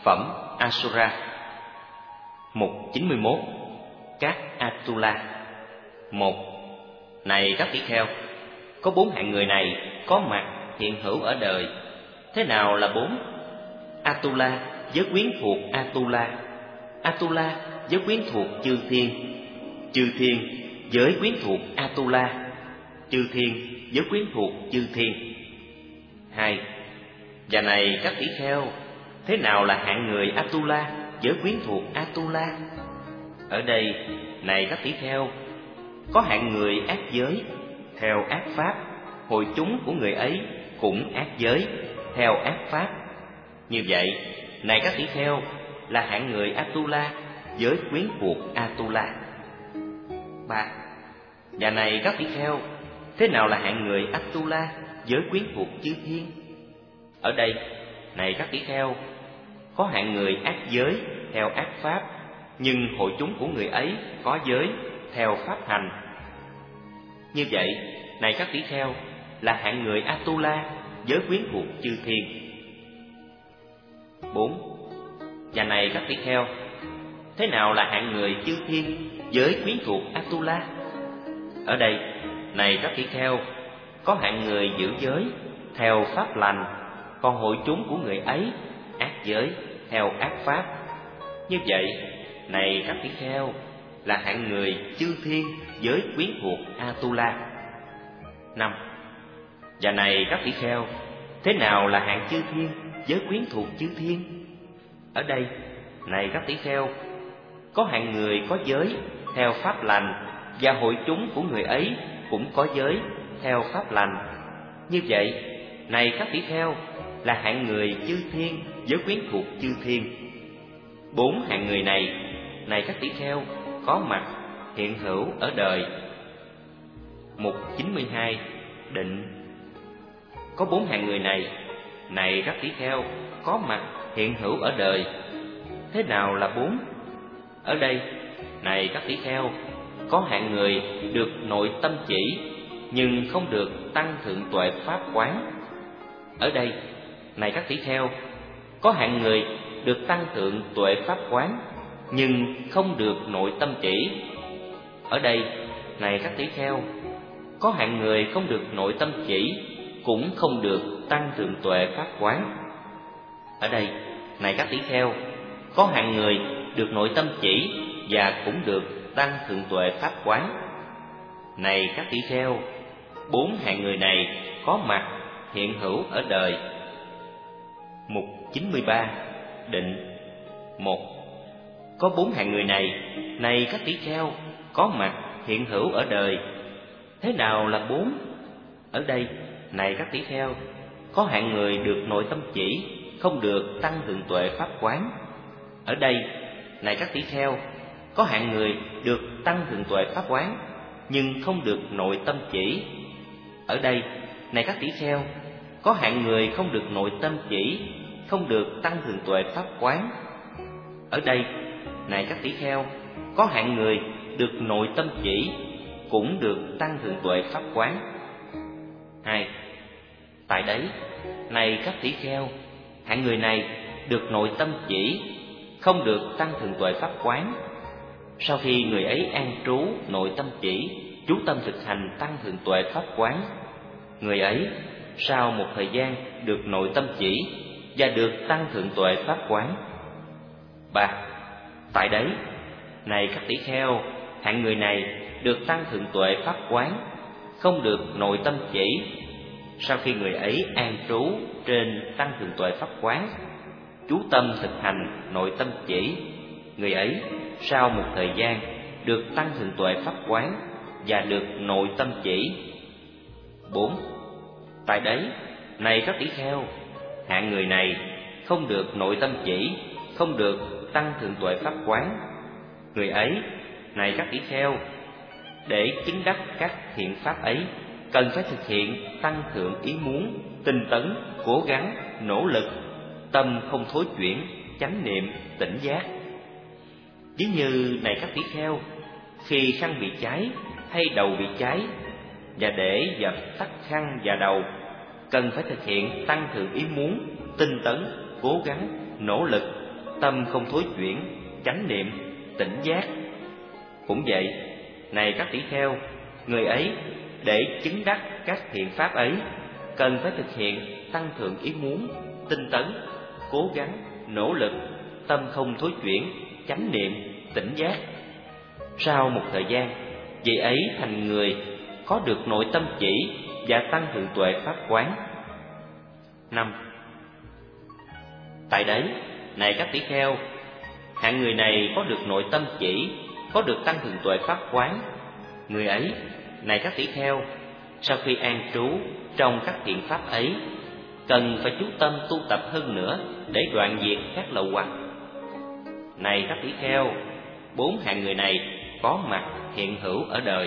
Phẩm Asura. Mục 91. Các Atula. 1. Này các tỷ kheo, có 4 hạng người này có mặt hiện hữu ở đời. Thế nào là 4? Atula giới quyến thuộc Atula, Atula giới quyến thuộc chư thiên, chư thiên giới quyến thuộc Atula, chư thiên giới quyến thuộc chư thiên. 2. Và này các tỷ kheo, thế nào là hạng người Atula giới quyến thuộc Atula? Ở đây, này các tỷ kheo, có hạng người ác giới theo ác pháp, hội chúng của người ấy cũng ác giới theo ác pháp. Như vậy, này các tỷ kheo, là hạng người Atula giới quyến thuộc Atula. 3. Và này các tỷ kheo, thế nào là hạng người Atula giới quyến thuộc chư thiên? Ở đây, này các tỷ kheo, có hạng người ác giới theo ác pháp, nhưng hội chúng của người ấy có giới theo pháp hành. Như vậy, này các tỷ kheo, là hạng người Atula giới quyến thuộc chư thiên. 4. Và này các tỷ kheo, thế nào là hạng người chư thiên giới quyến thuộc Atula? Ở đây, này các tỷ kheo, có hạng người giữ giới theo pháp lành, còn hội chúng của người ấy ác giới theo ác pháp. Như vậy, này các tỷ kheo, là hạng người chư thiên giới quyến thuộc Atula. 5. Và này các tỷ kheo, thế nào là hạng chư thiên giới quyến thuộc chư thiên? Ở đây, này các tỷ kheo, có hạng người có giới theo pháp lành, và hội chúng của người ấy cũng có giới theo pháp lành. Như vậy, này các tỷ kheo, là hạng người chư thiên giới quyến thuộc chư thiên. 4 hạng người này các tỷ kheo, có mặt hiện hữu ở đời. Mục 92. Định. Có 4 hạng người này các tỷ kheo, có mặt hiện hữu ở đời. Thế nào là 4? Ở đây, này các tỷ kheo, có hạng người được nội tâm chỉ, nhưng không được tăng thượng tuệ pháp quán. Ở đây, này các tỷ kheo, có hạng người được tăng thượng tuệ pháp quán, nhưng không được nội tâm chỉ. Ở đây, này các tỷ kheo, có hạng người không được nội tâm chỉ, cũng không được tăng thượng tuệ pháp quán. Ở đây, này các tỷ kheo, có hạng người được nội tâm chỉ và cũng được tăng thượng tuệ pháp quán. Này các tỷ kheo, 4 hạng người này có mặt hiện hữu ở đời. Mục 93. Định. 1. Có 4 hạng người này các tỷ kheo, có mặt hiện hữu ở đời. Thế nào là 4? Ở đây, này các tỷ kheo, có hạng người được nội tâm chỉ, không được tăng thượng tuệ pháp quán. Ở đây, này các tỷ kheo, có hạng người được tăng thượng tuệ pháp quán, nhưng không được nội tâm chỉ. Ở đây, này các tỷ kheo, có hạng người không được nội tâm chỉ, không được tăng thượng tuệ pháp quán. Ở đây, này các tỷ kheo, có hạng người được nội tâm chỉ, cũng được tăng thượng tuệ pháp quán. 2. Tại đấy, này các tỷ kheo, hạng người này được nội tâm chỉ, không được tăng thượng tuệ pháp quán. Sau khi người ấy an trú nội tâm chỉ, chú tâm thực hành tăng thượng tuệ pháp quán, người ấy sau một thời gian được nội tâm chỉ và được tăng thượng tuệ pháp quán. 3. Tại đấy, này các tỷ kheo, hạng người này được tăng thượng tuệ pháp quán, không được nội tâm chỉ. Sau khi người ấy an trú trên tăng thượng tuệ pháp quán, chú tâm thực hành nội tâm chỉ, người ấy sau một thời gian được tăng thượng tuệ pháp quán và được nội tâm chỉ. 4. Tại đấy, này các tỷ kheo, hạng người này không được nội tâm chỉ, không được tăng thượng tuệ pháp quán, người ấy, này các tỷ kheo, để chứng đắc các thiện pháp ấy, cần phải thực hiện tăng thượng ý muốn, tinh tấn, cố gắng, nỗ lực, tâm không thối chuyển, chánh niệm, tỉnh giác. Ví như này các tỷ kheo, khi khăn bị cháy hay đầu bị cháy, và để dập tắt khăn và đầu, cần phải thực hiện tăng thượng ý muốn, tinh tấn, cố gắng, nỗ lực, tâm không thối chuyển, chánh niệm, tỉnh giác. Cũng vậy, này các tỷ kheo, người ấy để chứng đắc các thiện pháp ấy cần phải thực hiện tăng thượng ý muốn, tinh tấn, cố gắng, nỗ lực, tâm không thối chuyển, chánh niệm, tỉnh giác. Sau một thời gian, vị ấy thành người có được nội tâm chỉ và tăng thượng tuệ pháp quán. 5. Tại đấy, này các tỷ kheo, hạng người này có được nội tâm chỉ, có được tăng thượng tuệ pháp quán. Người ấy, này các tỷ kheo, sau khi an trú trong các thiện pháp ấy, cần phải chú tâm tu tập hơn nữa để đoạn diệt các lậu hoặc. Này các tỷ kheo, 4 hạng người này có mặt hiện hữu ở đời.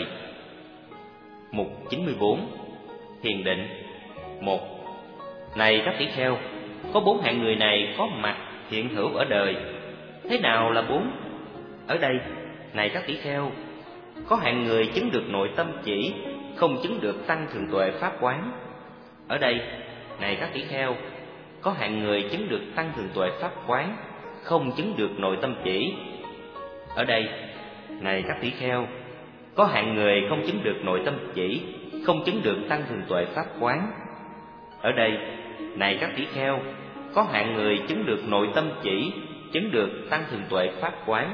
Mục 94. Thiền định. 1. Này các tỷ kheo, có 4 hạng người này có mặt hiện hữu ở đời. Thế nào là 4? Ở đây, này các tỷ kheo, có hạng người chứng được nội tâm chỉ, không chứng được tăng thượng tuệ pháp quán. Ở đây, này các tỷ kheo, có hạng người chứng được tăng thượng tuệ pháp quán, không chứng được nội tâm chỉ. Ở đây, này các tỷ kheo, có hạng người không chứng được nội tâm chỉ, không chứng được tăng thượng tuệ pháp quán. Ở đây, này các tỷ kheo, có hạng người chứng được nội tâm chỉ, chứng được tăng thượng tuệ pháp quán.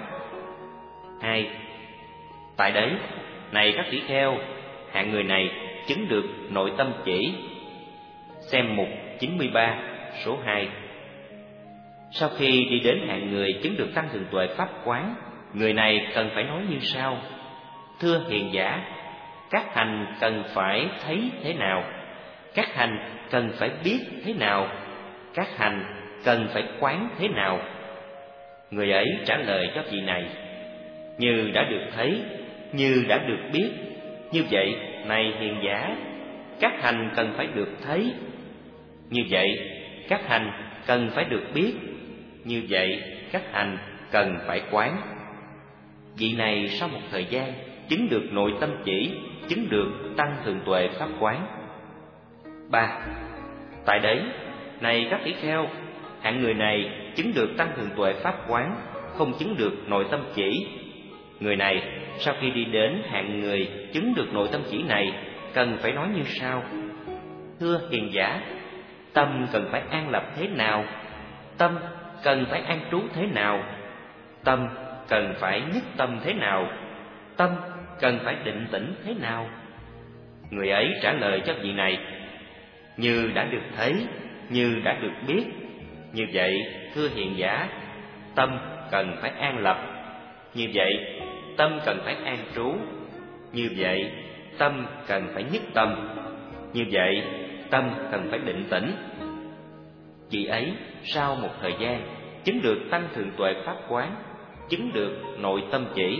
2. Tại đấy, này các tỷ kheo, hạng người này chứng được nội tâm chỉ. Xem mục 93 số 2. Sau khi đi đến hạng người chứng được tăng thượng tuệ pháp quán, người này cần phải nói như sau: thưa hiền giả, các hành cần phải thấy thế nào? Các hành cần phải biết thế nào? Các hành cần phải quán thế nào? Người ấy trả lời cho vị này: như đã được thấy, như đã được biết. Như vậy, này hiền giả, các hành cần phải được thấy. Như vậy, các hành cần phải được biết. Như vậy, các hành cần phải quán. Vị này sau một thời gian chứng được nội tâm chỉ, chứng được tăng thượng tuệ pháp quán. 3. Tại đấy, này các tỷ kheo, hạng người này chứng được tăng thượng tuệ pháp quán, không chứng được nội tâm chỉ. Người này sau khi đi đến hạng người chứng được nội tâm chỉ này, cần phải nói như sau: thưa hiền giả, tâm cần phải an lập thế nào? Tâm cần phải an trú thế nào? Tâm cần phải nhất tâm thế nào? Tâm cần phải định tĩnh thế nào? Người ấy trả lời cho vị này: như đã được thấy, như đã được biết. Như vậy, thưa hiền giả, tâm cần phải an lập. Như vậy, tâm cần phải an trú. Như vậy, tâm cần phải nhất tâm. Như vậy, tâm cần phải định tĩnh. Vị ấy sau một thời gian chứng được tăng thượng tuệ pháp quán, chứng được nội tâm chỉ.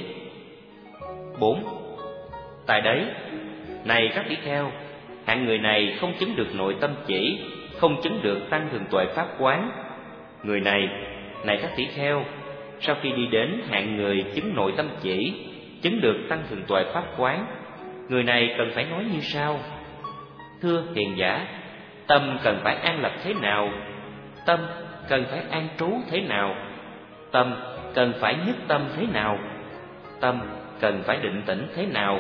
4. Tại đấy, này các tỷ kheo, hạng người này không chứng được nội tâm chỉ, không chứng được tăng thượng tuệ pháp quán. Người này, này các tỷ kheo, sau khi đi đến hạng người chứng nội tâm chỉ, chứng được tăng thượng tuệ pháp quán, người này cần phải nói như sau: thưa hiền giả, tâm cần phải an lập thế nào? Tâm cần phải an trú thế nào? Tâm cần phải nhất tâm thế nào? Tâm cần phải định tĩnh thế nào?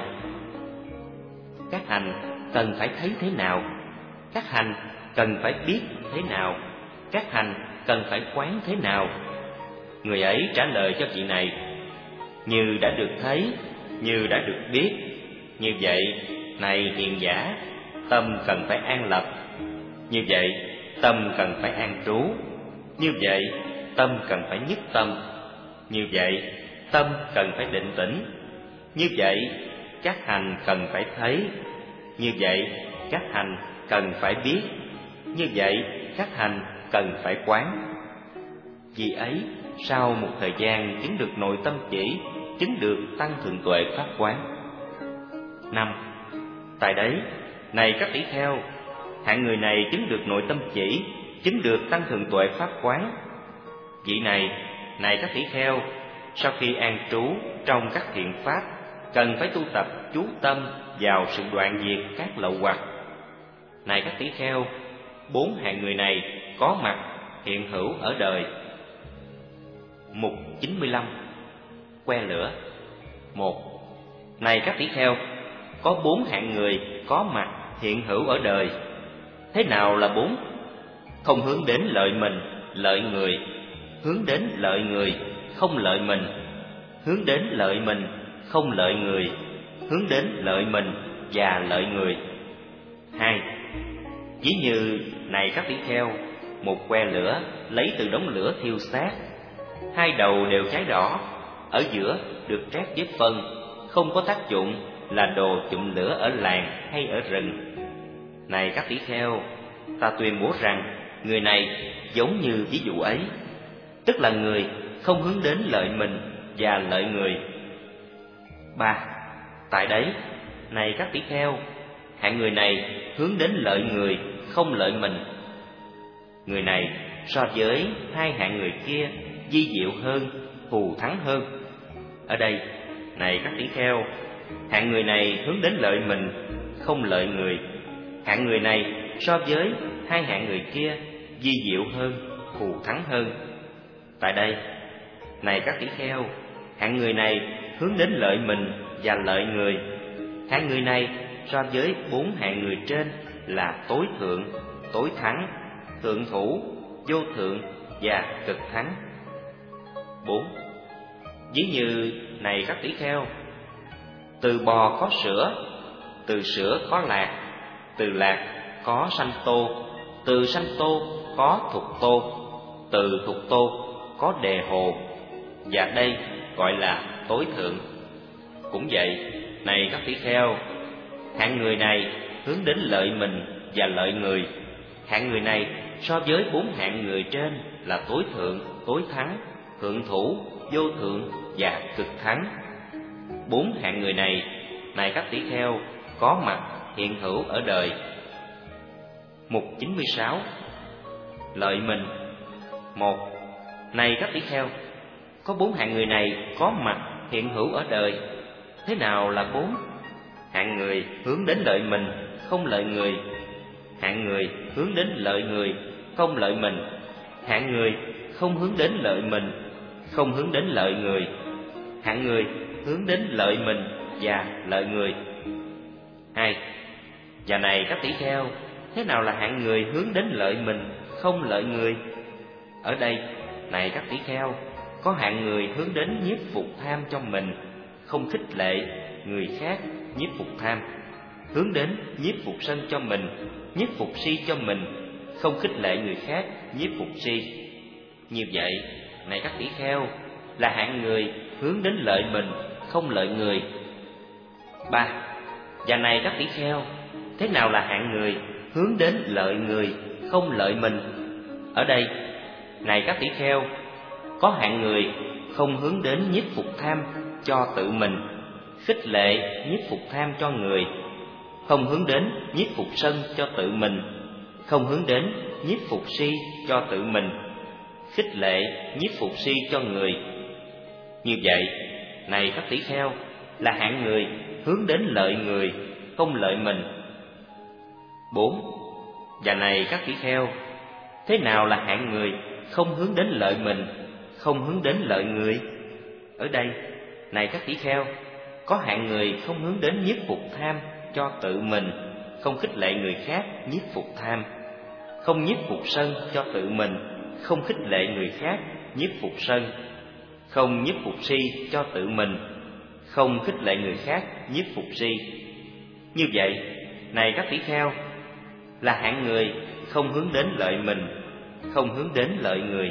Các hành cần phải thấy thế nào? Các hành cần phải biết thế nào? Các hành cần phải quán thế nào? Người ấy trả lời cho vị này: như đã được thấy, như đã được biết. Như vậy, này hiền giả, tâm cần phải an lập. Như vậy, tâm cần phải an trú. Như vậy, tâm cần phải nhất tâm. Như vậy, tâm cần phải định tĩnh. Như vậy, các hành cần phải thấy. Như vậy, các hành cần phải biết. Như vậy, các hành cần phải quán. Vì ấy, sau một thời gian chứng được nội tâm chỉ, chứng được tăng thượng tuệ pháp quán. 5. Tại đấy, này các tỷ kheo, hạng người này chứng được nội tâm chỉ, chứng được tăng thượng tuệ pháp quán. Vị này, này các tỷ kheo, sau khi an trú trong các thiện pháp, cần phải tu tập chú tâm vào sự đoạn diệt các lậu hoặc. Này các tỷ kheo, 4 hạng người này có mặt hiện hữu ở đời. Mục 95. Que lửa. 1. Này các tỷ kheo, có 4 hạng người có mặt hiện hữu ở đời. Thế nào là 4? Không hướng đến lợi mình, lợi người, hướng đến lợi người, không lợi mình, hướng đến lợi mình, không lợi người, hướng đến lợi mình và lợi người. 2. Ví như này các tỷ kheo, một que lửa lấy từ đống lửa thiêu xác, 2 đầu đều cháy đỏ, ở giữa được trét vết phân, không có tác dụng, là đồ chụm lửa ở làng hay ở rừng. Này các tỷ kheo, ta tuyên bố rằng người này giống như ví dụ ấy, tức là người không hướng đến lợi mình và lợi người. 3. Tại đấy, này các tỷ kheo, hạng người này hướng đến lợi người, không lợi mình. Người này so với 2 hạng người kia vi diệu hơn, thù thắng hơn. Ở đây, này các tỷ kheo, hạng người này hướng đến lợi mình, không lợi người. Hạng người này so với 2 hạng người kia vi diệu hơn, thù thắng hơn. Tại đây, này các tỷ kheo, hạng người này hướng đến lợi mình và lợi người. Hạng người này so với 4 hạng người trên là tối thượng, tối thắng, thượng thủ, vô thượng và cực thắng. 4. Ví như này các tỷ kheo, từ bò có sữa, từ sữa có lạc, từ lạc có sanh tô, từ sanh tô có thục tô, từ thục tô có đề hồ, và đây gọi là tối thượng. Cũng vậy, này các tỷ kheo, hạng người này hướng đến lợi mình và lợi người. Hạng người này so với 4 hạng người trên là tối thượng, tối thắng, thượng thủ, vô thượng và cực thắng. 4 hạng người này, này các tỷ kheo, có mặt hiện hữu ở đời. Mục 96. Lợi mình. 1. Này các tỷ kheo, có 4 hạng người này có mặt hiện hữu ở đời. Thế nào là 4? Hạng người hướng đến lợi mình, không lợi người. Hạng người hướng đến lợi người, không lợi mình. Hạng người không hướng đến lợi mình, không hướng đến lợi người. Hạng người hướng đến lợi mình và lợi người. 2. Và này các tỷ kheo, thế nào là hạng người hướng đến lợi mình, không lợi người? Ở đây, này các tỷ kheo, có hạng người hướng đến nhiếp phục tham cho mình, không khích lệ người khác nhiếp phục tham. Hướng đến nhiếp phục sân cho mình, nhiếp phục si cho mình, không khích lệ người khác nhiếp phục si. Như vậy, này các tỷ kheo, là hạng người hướng đến lợi mình, không lợi người. 3. Và này các tỷ kheo, thế nào là hạng người hướng đến lợi người, không lợi mình? Ở đây, này các tỷ kheo, có hạng người không hướng đến nhiếp phục tham cho tự mình, khích lệ nhiếp phục tham cho người, không hướng đến nhiếp phục sân cho tự mình, không hướng đến nhiếp phục si cho tự mình, khích lệ nhiếp phục si cho người. Như vậy, này các tỷ kheo, là hạng người hướng đến lợi người, không lợi mình. 4. Và này các tỷ kheo, thế nào là hạng người không hướng đến lợi mình, không hướng đến lợi người? Ở đây, này các tỷ kheo, có hạng người không hướng đến nhiếp phục tham cho tự mình, không khích lệ người khác nhiếp phục tham, không nhiếp phục sân cho tự mình, không khích lệ người khác nhiếp phục sân, không nhiếp phục si cho tự mình, không khích lệ người khác nhiếp phục si. Như vậy, này các tỷ kheo, là hạng người không hướng đến lợi mình, không hướng đến lợi người.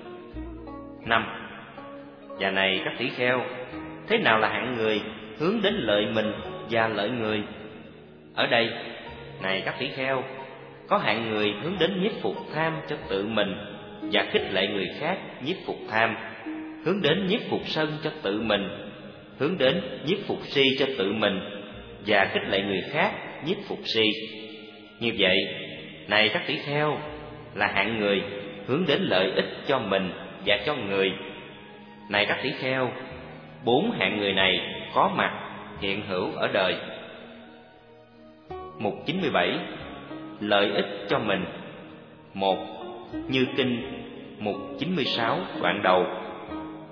5. Và này các tỷ kheo, thế nào là hạng người hướng đến lợi mình và lợi người? Ở đây, này các tỷ kheo, có hạng người hướng đến nhiếp phục tham cho tự mình và khích lệ người khác nhiếp phục tham, hướng đến nhiếp phục sân cho tự mình, hướng đến nhiếp phục si cho tự mình và khích lệ người khác nhiếp phục si. Như vậy, này các tỷ kheo, là hạng người hướng đến lợi ích cho mình và cho người. Này các tỷ kheo, 4 hạng người này có mặt hiện hữu ở đời. Mục 97. Lợi ích cho mình. 1. Như kinh mục 96 đoạn đầu.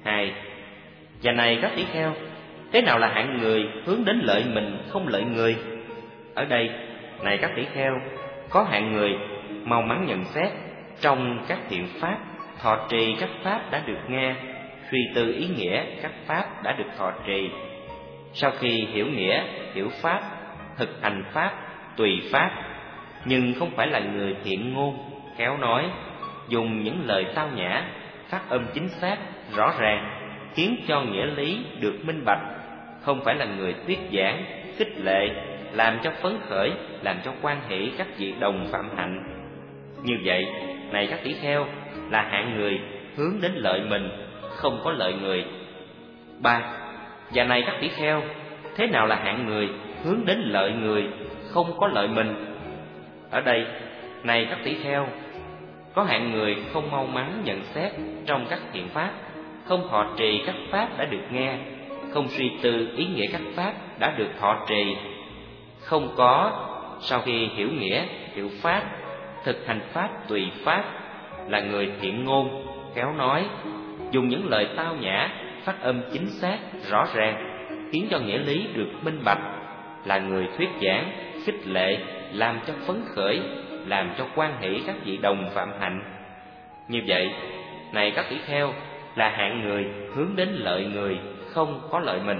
2. Và này các tỷ kheo, thế nào là hạng người hướng đến lợi mình không lợi người? Ở đây, này các tỷ kheo, có hạng người mau mắn nhận xét trong các thiện pháp, thọ trì các pháp đã được nghe, suy tư ý nghĩa các pháp đã được thọ trì. Sau khi hiểu nghĩa, hiểu pháp, thực hành pháp, tùy pháp, nhưng không phải là người thiện ngôn, khéo nói, dùng những lời tao nhã, phát âm chính xác, rõ ràng, khiến cho nghĩa lý được minh bạch, không phải là người thuyết giảng, khích lệ, làm cho phấn khởi, làm cho hoan hỷ các vị đồng phạm hạnh. Như vậy, này các tỷ kheo, là hạng người hướng đến lợi mình, không có lợi người. 3. Và này các tỷ kheo, thế nào là hạng người hướng đến lợi người, không có lợi mình? Ở đây, này các tỷ kheo, có hạng người không mau mắn nhận xét trong các thiện pháp, không thọ trì các pháp đã được nghe, không suy tư ý nghĩa các pháp đã được thọ trì, không có sau khi hiểu nghĩa, hiểu pháp, thực hành pháp tùy pháp, là người thiện ngôn, khéo nói, dùng những lời tao nhã, phát âm chính xác, rõ ràng, khiến cho nghĩa lý được minh bạch, là người thuyết giảng, khích lệ, làm cho phấn khởi, làm cho hoan hỷ các vị đồng phạm hạnh. Như vậy, này các tỷ kheo, là hạng người hướng đến lợi người, không có lợi mình.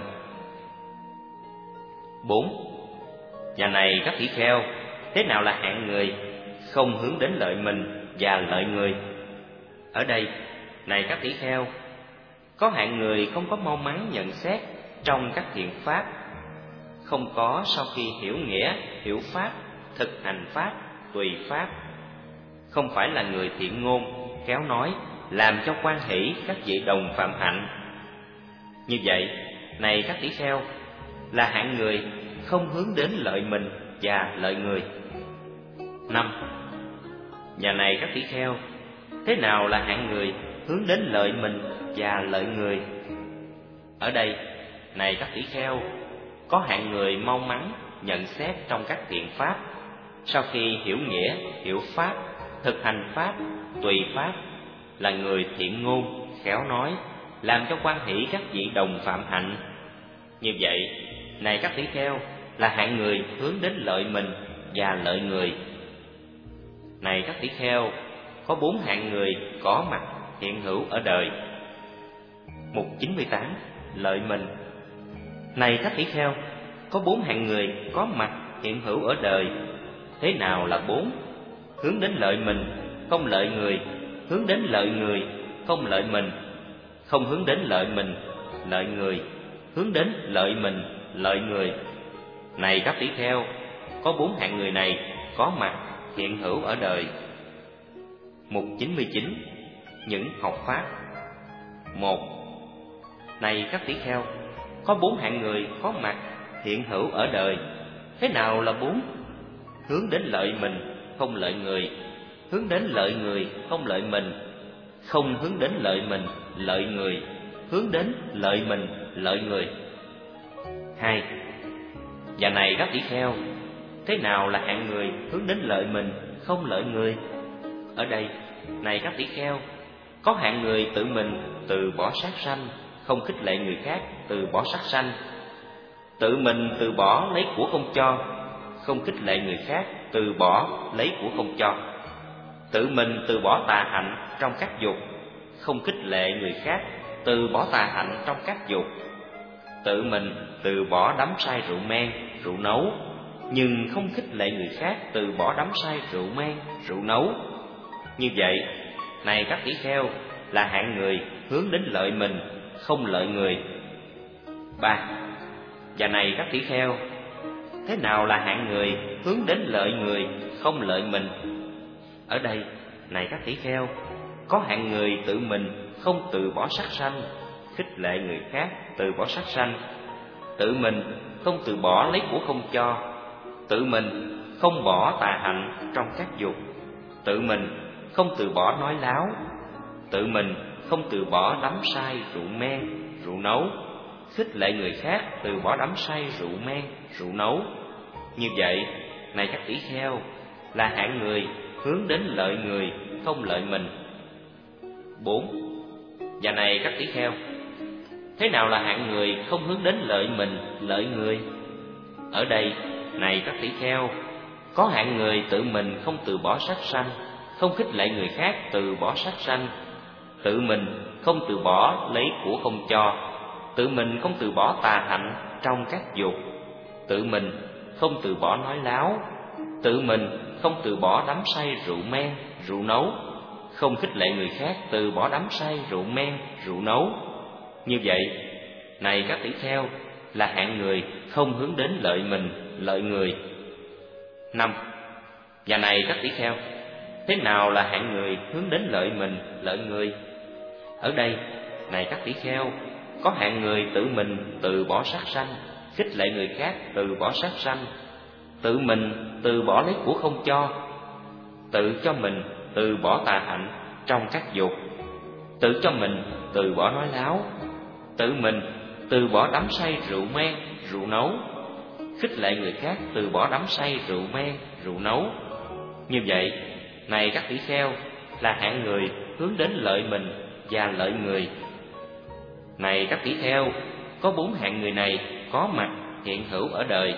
4. Và này các tỷ kheo, thế nào là hạng người không hướng đến lợi mình và lợi người? Ở đây, này các tỷ kheo, có hạng người không có mau mắn nhận xét trong các thiện pháp, không có sau khi hiểu nghĩa, hiểu pháp, thực hành pháp, tùy pháp, không phải là người thiện ngôn, khéo nói, làm cho hoan hỷ các vị đồng phạm hạnh. Như vậy, này các tỷ kheo, là hạng người không hướng đến lợi mình và lợi người. 5. Và này các tỷ kheo, thế nào là hạng người hướng đến lợi mình và lợi người? Ở đây, này các tỷ kheo, có hạng người mau mắn nhận xét trong các thiện pháp, sau khi hiểu nghĩa, hiểu pháp, thực hành pháp, tùy pháp, là người thiện ngôn, khéo nói, làm cho hoan hỷ các vị đồng phạm hạnh. Như vậy, này các tỷ kheo, là hạng người hướng đến lợi mình và lợi người. Này các tỷ kheo, có 4 hạng người có mặt hiện hữu ở đời. Mục 98. Lợi mình. Này các tỷ kheo, có 4 hạng người có mặt hiện hữu ở đời. Thế nào là 4? Hướng đến lợi mình, không lợi người; hướng đến lợi người, không lợi mình; không hướng đến lợi mình, lợi người; hướng đến lợi mình, lợi người. Này các tỷ kheo, có 4 hạng người này có mặt hiện hữu ở đời. Mục 99. Những học pháp. 1. Này các tỷ kheo, có 4 hạng người có mặt hiện hữu ở đời. Thế nào là 4? Hướng đến lợi mình, không lợi người; hướng đến lợi người, không lợi mình; không hướng đến lợi mình, lợi người; hướng đến lợi mình, lợi người. 2. Và này các tỷ kheo, thế nào là hạng người hướng đến lợi mình, không lợi người? Ở đây, này các tỷ kheo, có hạng người tự mình từ bỏ sát sanh, không khích lệ người khác từ bỏ sát sanh; tự mình từ bỏ lấy của không cho, không khích lệ người khác từ bỏ lấy của không cho; tự mình từ bỏ tà hạnh trong các dục, không khích lệ người khác từ bỏ tà hạnh trong các dục; tự mình từ bỏ đắm say rượu men, rượu nấu, nhưng không khích lệ người khác từ bỏ đắm say rượu men, rượu nấu. Như vậy, này các tỷ kheo, là hạng người hướng đến lợi mình, không lợi người. 3. Và này các tỷ kheo, thế nào là hạng người hướng đến lợi người, không lợi mình? Ở đây, này các tỷ kheo, có hạng người tự mình không từ bỏ sát sanh, khích lệ người khác từ bỏ sát sanh; tự mình không từ bỏ lấy của không cho; tự mình không bỏ tà hạnh trong các dục; tự mình không từ bỏ nói láo; tự mình không từ bỏ đắm say rượu men, rượu nấu; khích lệ người khác từ bỏ đắm say rượu men, rượu nấu. Như vậy, này các tỷ kheo, là hạng người hướng đến lợi người, không lợi mình. 4. Và này các tỷ kheo, Thế nào là hạng người không hướng đến lợi mình, lợi người? Ở đây, này các tỷ kheo, có hạng người tự mình không từ bỏ sát sanh, không khích lệ người khác từ bỏ sát sanh, tự mình không từ bỏ lấy của không cho, tự mình không từ bỏ tà hạnh trong các dục, tự mình không từ bỏ nói láo, tự mình không từ bỏ đắm say rượu men, rượu nấu, không khích lệ người khác từ bỏ đắm say rượu men, rượu nấu. Như vậy, này các tỷ kheo, là hạng người không hướng đến lợi mình, lợi người. 5. Và này các tỷ kheo, thế nào là hạng người hướng đến lợi mình, lợi người? Ở đây, này các tỷ kheo, có hạng người tự mình từ bỏ sát sanh, khích lệ người khác từ bỏ sát sanh, tự mình từ bỏ lấy của không cho, tự cho mình từ bỏ tà hạnh trong các dục, tự cho mình từ bỏ nói láo, tự mình từ bỏ đắm say rượu men, rượu nấu, khích lệ người khác từ bỏ đắm say rượu men, rượu nấu. Như vậy, này các tỷ kheo, là hạng người hướng đến lợi mình và lợi người. Này các tỷ kheo, có 4 hạng người này có mặt hiện hữu ở đời.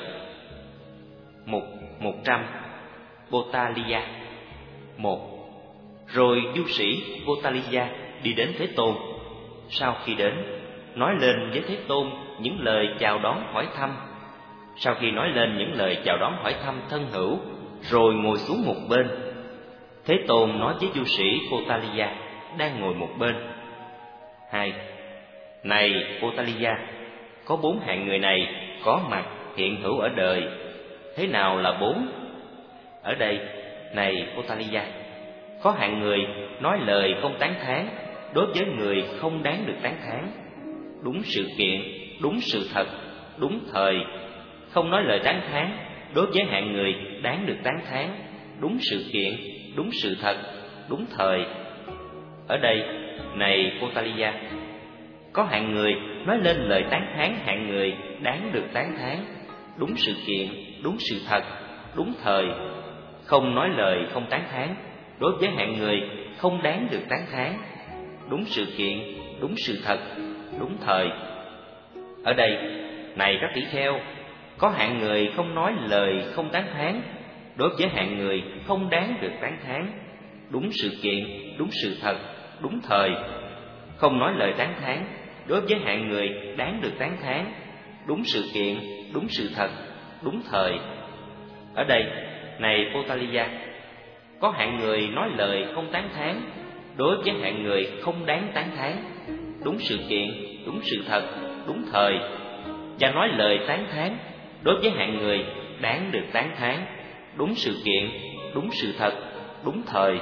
Mục 100. Botaliya. 1. Rồi du sĩ Botaliya đi đến Thế Tôn. Sau khi đến, nói lên với Thế Tôn những lời chào đón hỏi thăm. Sau khi nói lên những lời chào đón hỏi thăm thân hữu, rồi ngồi xuống một bên, Thế Tôn nói với du sĩ Botaliya đang ngồi một bên. 2. Này Botaliya, có 4 hạng người này có mặt hiện hữu ở đời. Thế nào là 4? Ở đây, này Botaliya, có hạng người nói lời không tán thán đối với người không đáng được tán thán, đúng sự kiện, đúng sự thật, đúng thời, không nói lời tán thán đối với hạng người đáng được tán thán, đúng sự kiện, đúng sự thật, đúng thời. Ở đây, này Botaliya, có hạng người nói lên lời tán thán hạng người đáng được tán thán, đúng sự kiện, đúng sự thật, đúng thời, không nói lời không tán thán đối với hạng người không đáng được tán thán, đúng sự kiện, đúng sự thật, đúng thời. Ở đây, này các tỷ kheo, có hạng người không nói lời không tán thán đối với hạng người không đáng được tán thán, đúng sự kiện, đúng sự thật, đúng thời, không nói lời tán thán đối với hạng người đáng được tán thán, đúng sự kiện, đúng sự thật, đúng thời. Ở đây, này Botaliya, có hạng người nói lời không tán thán đối với hạng người không đáng tán thán, đúng sự kiện, đúng sự thật, đúng thời, và nói lời tán thán đối với hạng người đáng được tán thán, đúng sự kiện, đúng sự thật, đúng thời.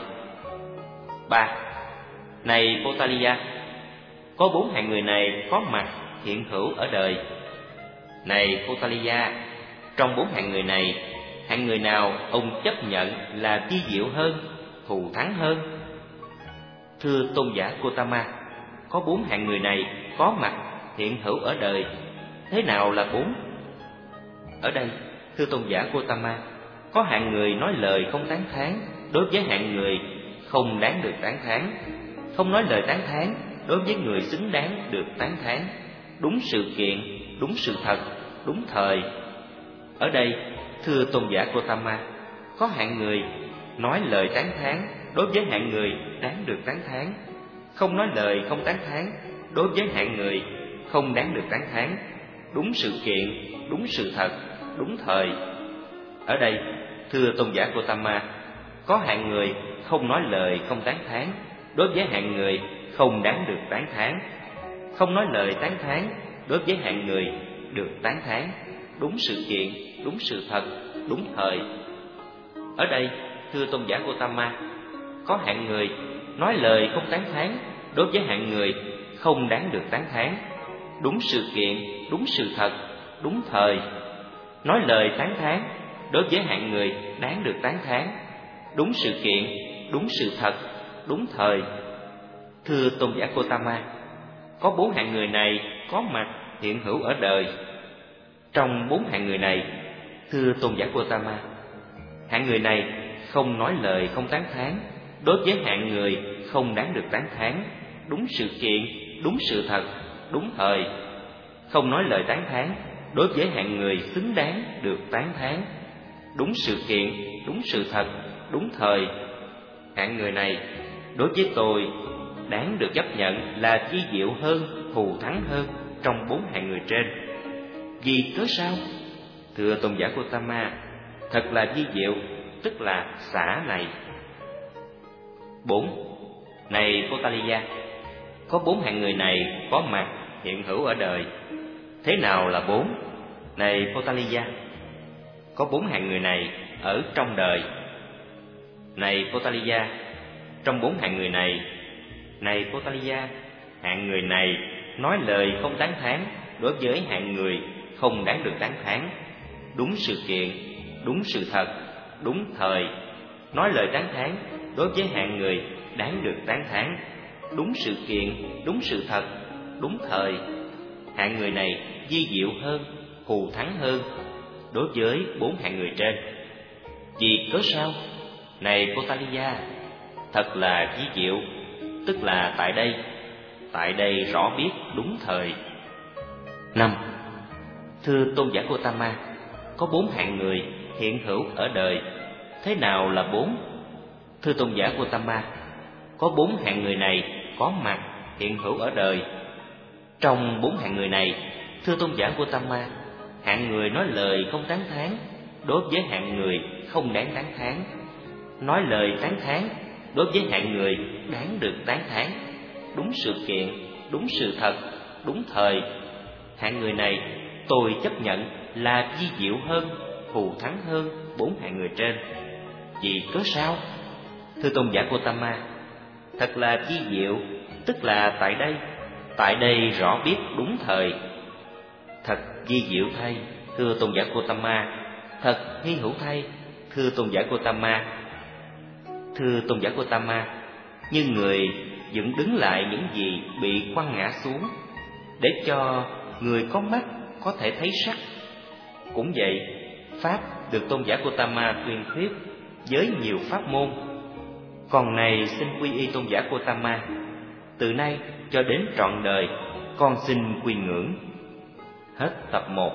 3. Này Botaliya, có 4 hạng người này có mặt hiện hữu ở đời. Này Botaliya, trong 4 hạng người này, hạng người nào ông chấp nhận là vi diệu hơn, thù thắng hơn? Thưa tôn giả Gotama, có 4 hạng người này có mặt hiện hữu ở đời. Thế nào là 4? Ở đây, thưa tôn giả Gotama, có hạng người nói lời không tán thán đối với hạng người không đáng được tán thán, không nói lời tán thán đối với người xứng đáng được tán thán, đúng sự kiện, đúng sự thật, đúng thời. Ở đây, thưa tôn giả Gotama, có hạng người nói lời tán thán đối với hạng người đáng được tán thán, không nói lời không tán thán đối với hạng người không đáng được tán thán, đúng sự kiện, đúng sự thật, đúng thời. Ở đây, thưa tôn giả Gotama, có hạng người không nói lời không tán thán đối với hạng người không đáng được tán thán, không nói lời tán thán đối với hạng người được tán thán, đúng sự kiện, đúng sự thật, đúng thời. Ở đây, thưa tôn giả Gotama, có hạng người nói lời không tán thán đối với hạng người không đáng được tán thán, đúng sự kiện, đúng sự thật, đúng thời, nói lời tán thán đối với hạng người đáng được tán thán, đúng sự kiện, đúng sự thật, đúng thời. Thưa tôn giả Gotama, có 4 hạng người này có mặt hiện hữu ở đời. Trong 4 hạng người này, thưa tôn giả Gotama, hạng người này không nói lời không tán thán đối với hạng người không đáng được tán thán, đúng sự kiện, đúng sự thật, đúng thời, không nói lời tán thán đối với hạng người xứng đáng được tán thán, đúng sự kiện, đúng sự thật, đúng thời. Hạng người này đối với tôi đáng được chấp nhận là vi diệu hơn, thù thắng hơn trong 4 hạng người trên. Vì cớ sao? Thưa tôn giả Gotama, thật là vi diệu, tức là xả này. 4. Này Potaliya, có 4 hạng người này có mặt hiện hữu ở đời. Thế nào là 4? Này Potaliya, có 4 hạng người này ở trong đời. Này Potaliya, trong 4 hạng người này. Này Potaliya, hạng người này nói lời không tán thán đối với hạng người không đáng được tán thán, đúng sự kiện, đúng sự thật, đúng thời, nói lời tán thán đối với hạng người đáng được tán thán, đúng sự kiện, đúng sự thật, đúng thời. Hạng người này vi diệu hơn, thù thắng hơn đối với 4 hạng người trên. Vì cớ sao? Này Potaliya, thật là vi diệu, tức là tại đây rõ biết đúng thời. 5. Thưa tôn giả Gotama, có 4 hạng người hiện hữu ở đời. Thế nào là 4? Thưa tôn giả Gotama, có 4 hạng người này có mặt hiện hữu ở đời. Trong 4 hạng người này, thưa tôn giả Gotama, hạng người nói lời không tán thán đối với hạng người không đáng tán thán, nói lời tán thán đối với hạng người đáng được tán thán, đúng sự kiện, đúng sự thật, đúng thời. Hạng người này tôi chấp nhận là vi diệu hơn, thù thắng hơn 4 hạng người trên. Vì cớ sao? Thưa tôn giả Gotama, thật là vi diệu, tức là tại đây rõ biết đúng thời. Thật vi diệu thay, thưa tôn giả Gotama, thật hy hữu thay, thưa tôn giả Gotama. Thưa tôn giả Gotama, như người dựng đứng lại những gì bị quăng ngã xuống, để cho người có mắt có thể thấy sắc. Cũng vậy, pháp được tôn giả Gotama tuyên thuyết với nhiều pháp môn. Còn này xin quy y tôn giả Gotama, từ nay cho đến trọn đời, con xin quy ngưỡng. Hết tập 1.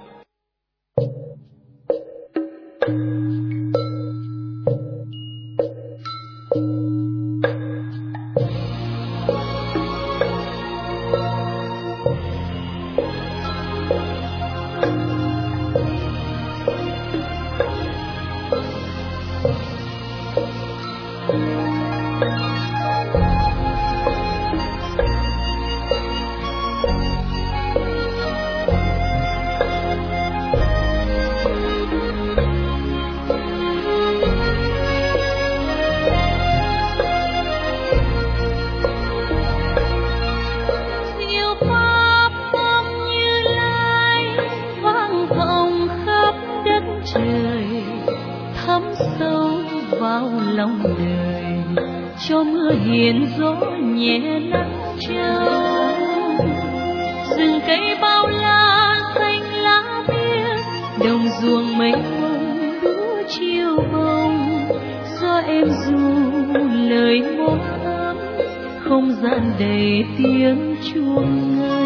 hiền gió nhẹ nắng trao, rừng cây bao la xanh lá biếc, đồng ruộng mấy mông đũa chiều bông, gió êm ru lời môi ấm, không gian đầy tiếng chuông ngân.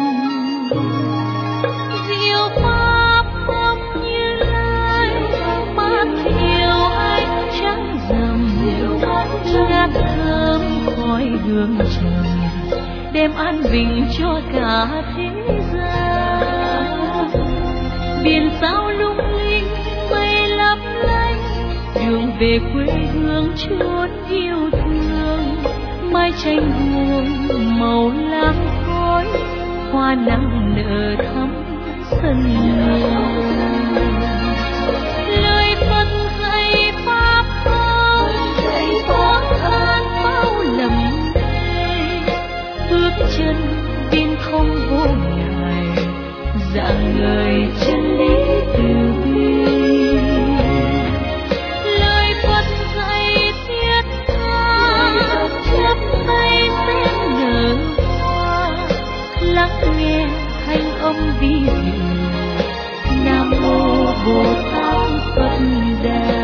Diệu pháp không như lai, mát yêu anh trắng rằm, ngát thơm khói hương trầm, đem an bình cho cả thế gian. Biển sao lung linh mây lấp lánh, đường về quê hương chốn yêu thương. Mai tranh hương màu lam khói, hoa nắng nở thắm sân nhà. Lời Phật dạy pháp không có than bao lầm mê, bước chân viên không vô ngại, dạng người chân lý từ bi. Lời Phật dạy thiết tha, chắp tay xem nở hoa, lắng nghe thanh âm vi diệu. Nam mô Bồ Tát Phật Đà.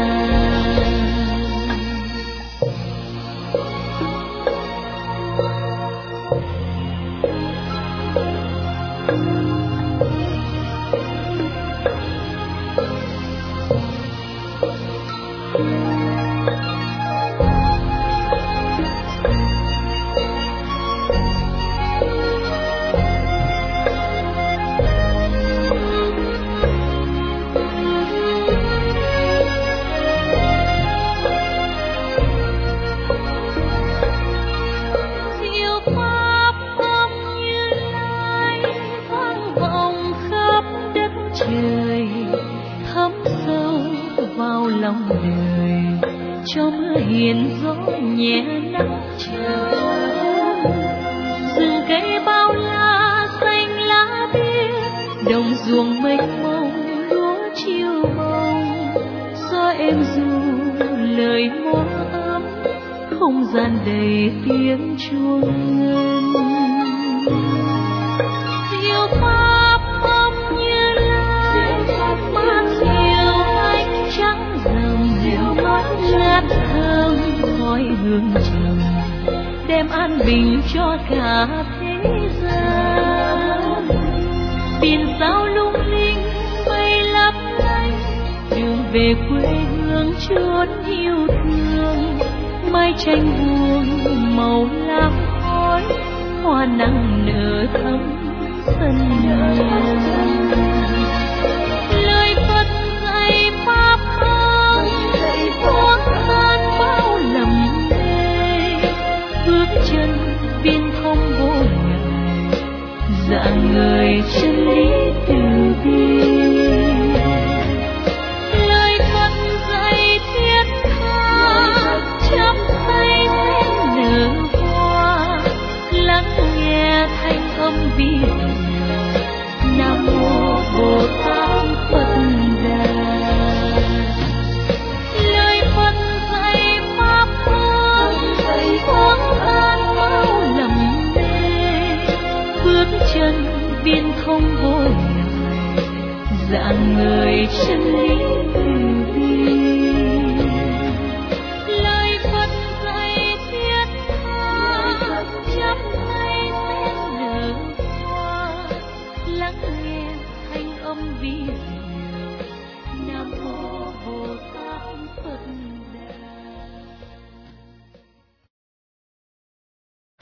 cho mưa hiền gió nhẹ nắng chiều. Rừng cây bao la xanh lá biếc, đồng ruộng mênh mông lúa chiều bông. Gió êm ru lời mõ ấm, không gian đầy tiếng chuông ngân. Diệu pháp âm như lai, mát dịu ánh trắng rằm, ngát thơm khói hương trầm, đem an bình cho cả thế gian. Biển sao lung linh mây lấp lánh, đường về quê hương chốn yêu thương. Mái tranh buông màu lam khói, hoa nắng nở thắm sân nhà. Lời Phật dạy pháp âm, thuốc tan bao lầm mê. Bước chân biên không vô ngại, dạng người chân lý từ bi. Lời Phật dạy thiết tha, chắp tay bên nở hoa, lắng nghe thanh âm vi diệu. Nam mô Bồ Tát Phật Đà. Lời Phật dạy pháp âm, thuốc tan bao lầm mê. Bước chân biên không vô ngại, dạng người chân lý từ bi.